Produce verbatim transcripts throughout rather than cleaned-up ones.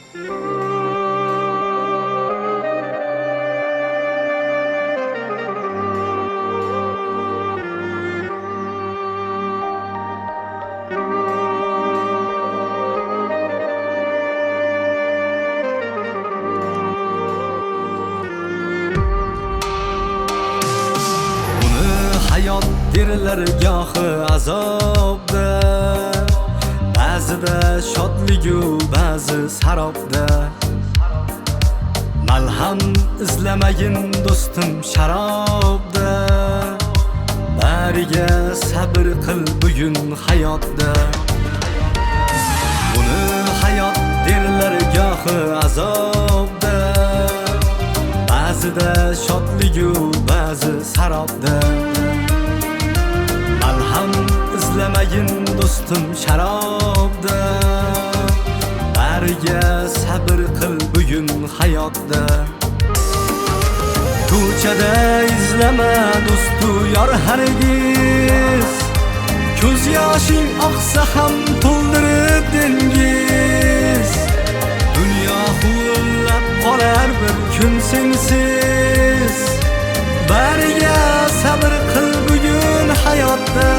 Hayot derlar gohi azobda, ba'zida shodligu ba'zi sarobda. Malham izlamagin do'stim sharobda, bariga sabr qil bugun hayotda. Buni hayot derlar gohi azobda, ba'zida shodligu ba'zi sarobda. Malham izlamagin do'stim sharobda, bariga sabr qil bugun hayotda. Ko'chada izlama do'stu yor hargiz, ko'z yoshing oqsa ham to'ldirib dengiz. Dunyo huvillab qolar bir kun sensiz, bariga sabr qil bugun hayotda.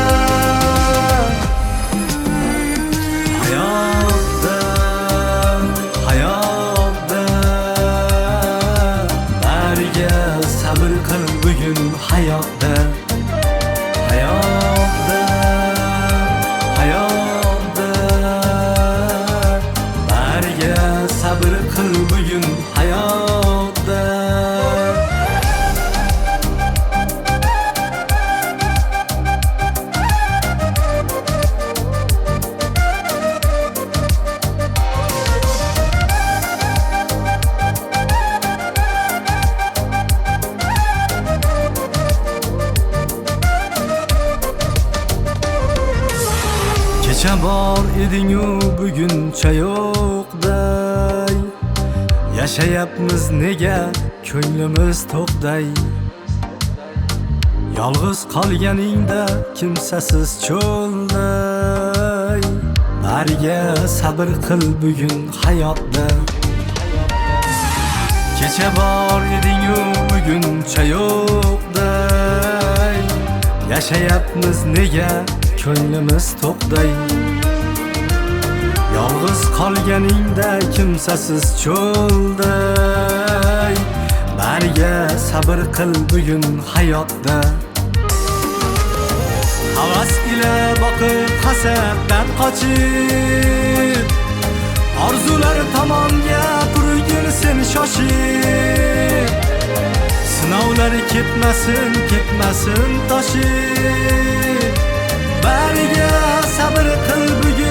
Hayotda, hayotda, bariga sabr qil bugun hayotda. Hayotda, hayotda, bariga sabr qil bugun hayotda. Kecha bor edingu buguncha yo'qday, yashayapmiz nega ko'nglimiz to'qday. Yolg'iz qolganingda kimsasiz cho'lday, bariga sabr qil bugun hayotda. Kecha bor edingu buguncha yo'qday, yashayapmiz nega ko'nglimiz to'qday. Yolg'iz qolganingda kimsasiz cho'lday, bariga sabr qil bugun hayotda. Havas ila boqib hasaddan qochib, orzular tomonga turgin sen shoshib. Sinovlar ketmasin, ketmasin toshib, bariga sabr qil bugun